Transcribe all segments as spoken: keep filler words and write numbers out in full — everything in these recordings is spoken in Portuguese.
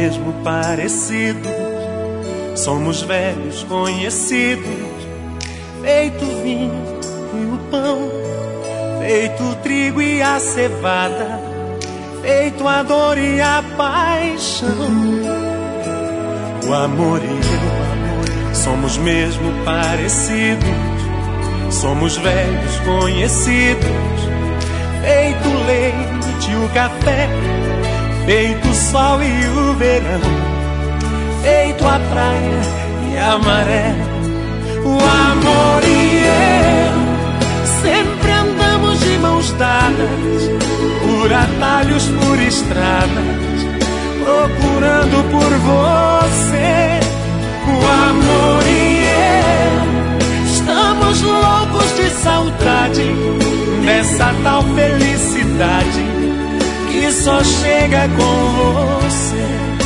mesmo parecidos, somos velhos conhecidos, feito o vinho e o pão, feito o trigo e a cevada, feito a dor e a paixão. O amor e eu somos mesmo parecidos, somos velhos conhecidos, feito o leite e o café, feito o sol e o verão, feito a praia e a maré. O amor e eu sempre andamos de mãos dadas, por atalhos, por estradas, procurando por você. O amor e eu estamos loucos de saudade dessa tal felicidade que só chega com você.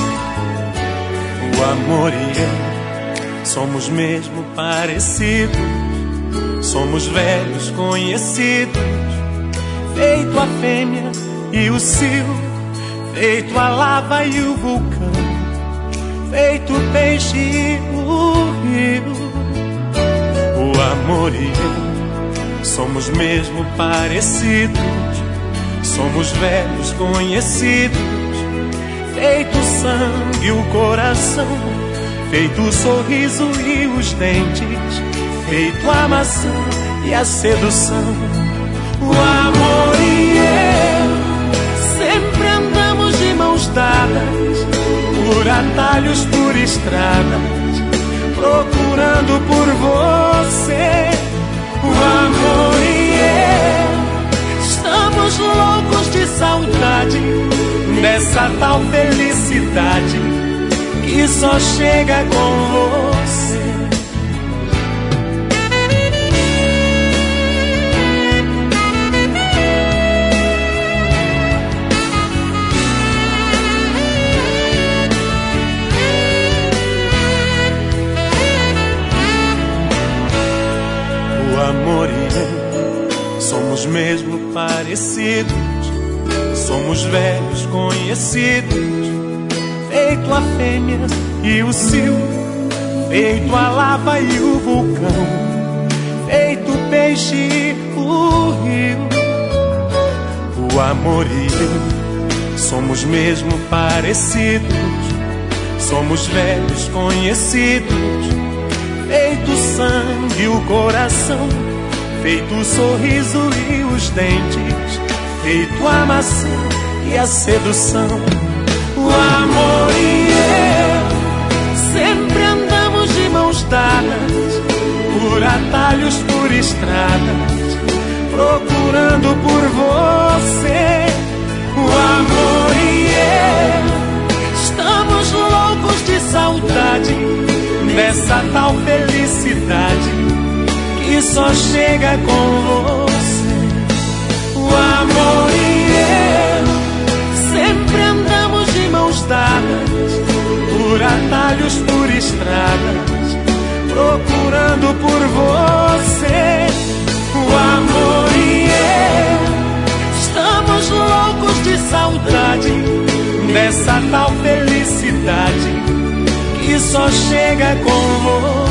O amor e eu somos mesmo parecidos, somos velhos conhecidos, feito a fêmea e o cio, feito a lava e o vulcão, feito o peixe e o rio. O amor e eu somos mesmo parecidos, somos velhos conhecidos, feito o sangue e o coração, feito o sorriso e os dentes, feito a maçã e a sedução. O amor e eu sempre andamos de mãos dadas, por atalhos, por estradas, procurando por você. O amor e eu estamos loucos de saudade dessa tal felicidade que só chega com você. O amor e eu somos mesmo parecidos, somos velhos conhecidos, feito a fêmea e o cio, feito a lava e o vulcão, feito o peixe e o rio. O amor e eu somos mesmo parecidos, somos velhos conhecidos, feito o sangue e o coração, feito o sorriso e os dentes, feito a maçã e a sedução. O amor e eu sempre andamos de mãos dadas, por atalhos, por estradas, procurando por você. O amor e eu estamos loucos de saudade dessa tal felicidade que só chega com você. O amor e eu sempre andamos de mãos dadas, por atalhos, por estradas, procurando por você. O amor e eu estamos loucos de saudade dessa tal felicidade que só chega com você.